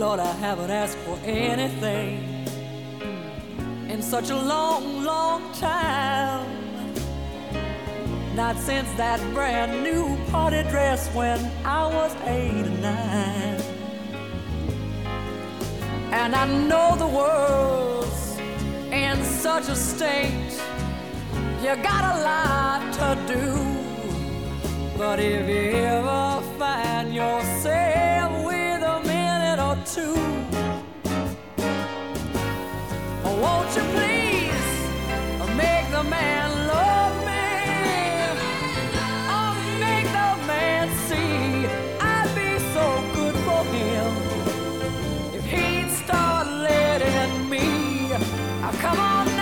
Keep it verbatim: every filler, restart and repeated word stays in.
Lord, I haven't asked for anything in such a long, long time. Not since that brand new party dress when I was eight or nine. And I know the world's in such a state, you got a lot to do. But if you ever find yourself with a minute or two, won't you please